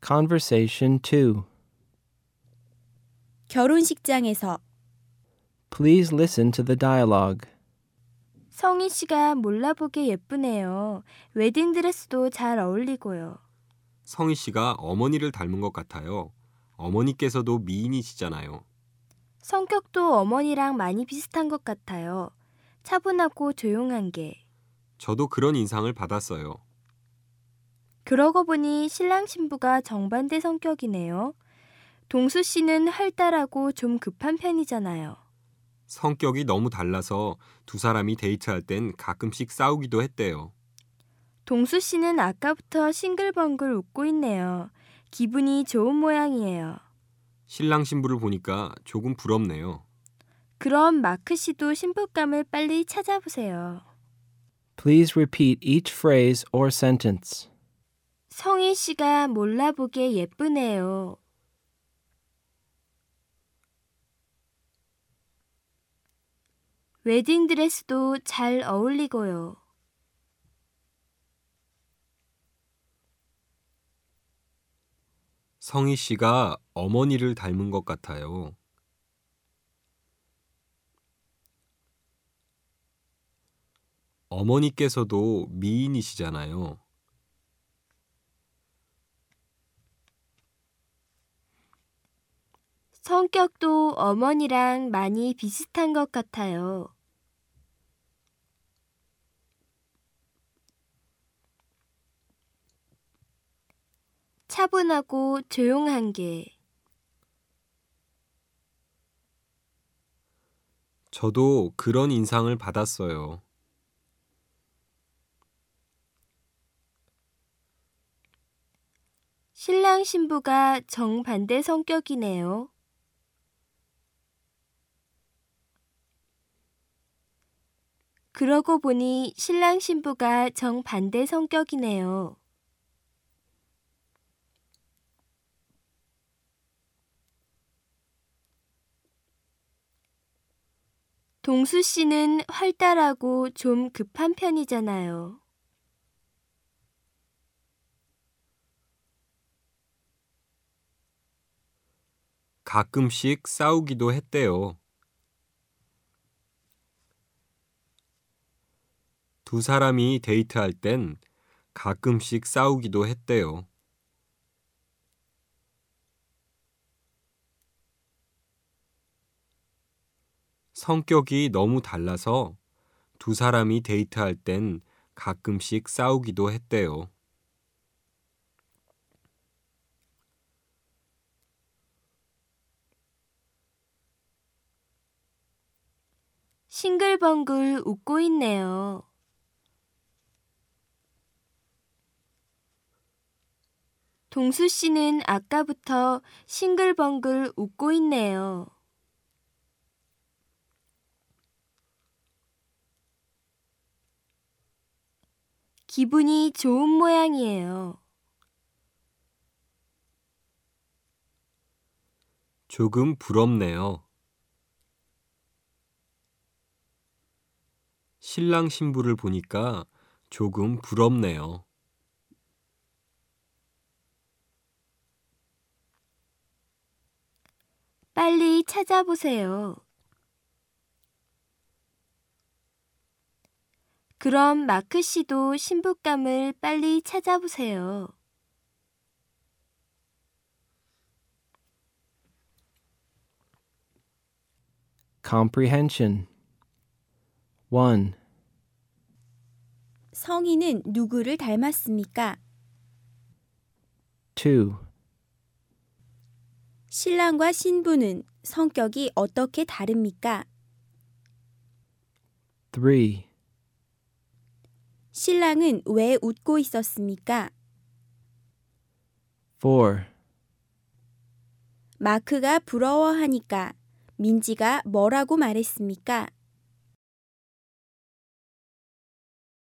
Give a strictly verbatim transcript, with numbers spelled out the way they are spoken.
Conversation two. 결혼식장에서 Please listen to the dialogue. 성희 씨가 몰라보게 예쁘네요. 웨딩드레스도 잘 어울리고요. 성희 씨가 어머니를 닮은 것 같아요. 어머니께서도 미인이시잖아요. 성격도 어머니랑 많이 비슷한 것 같아요. 차분하고 조용한 게. 저도 그런 인상을 받았어요. 그러고 보니 신랑 신부가 정반대 성격이네요. 동수 씨는 활달하고 좀 급한 편이잖아요. 성격이 너무 달라서 두 사람이 데이트할 땐 가끔씩 싸우기도 했대요. 동수 씨는 아까부터 싱글벙글 웃고 있네요. 기분이 좋은 모양이에요. 신랑 신부를 보니까 조금 부럽네요. 그럼 마크 씨도 신부감을 빨리 찾아보세요. Please repeat each phrase or sentence. 성희 씨가 몰라보게 예쁘네요. 웨딩드레스도 잘 어울리고요. 성희 씨가 어머니를 닮은 것 같아요. 어머니께서도 미인이시잖아요. 성격도 어머니랑 많이 비슷한 것 같아요. 차분하고 조용한 게. 저도 그런 인상을 받았어요. 신랑 신부가 정반대 성격이네요. 그러고 보니 신랑 신부가 정반대 성격이네요. 동수 씨는 활달하고 좀 급한 편이잖아요. 가끔씩 싸우기도 했대요. 두 사람이 데이트할 땐 가끔씩 싸우기도 했대요. 성격이 너무 달라서 두 사람이 데이트할 땐 가끔씩 싸우기도 했대요. 싱글벙글 웃고 있네요. 동수 씨는 아까부터 싱글벙글 웃고 있네요. 기분이 좋은 모양이에요. 조금 부럽네요. 신랑 신부를 보니까 조금 부럽네요. 빨리 찾아보세요. 그럼 마크 씨도 신부감을 빨리 찾아보세요. Comprehension. one. 성희는 누구를 닮았습니까? two. 신랑과 신부는 성격이 어떻게 다릅니까? three. 신랑은 왜 웃고 있었습니까? four. 마크가 부러워하니까 민지가 뭐라고 말했습니까?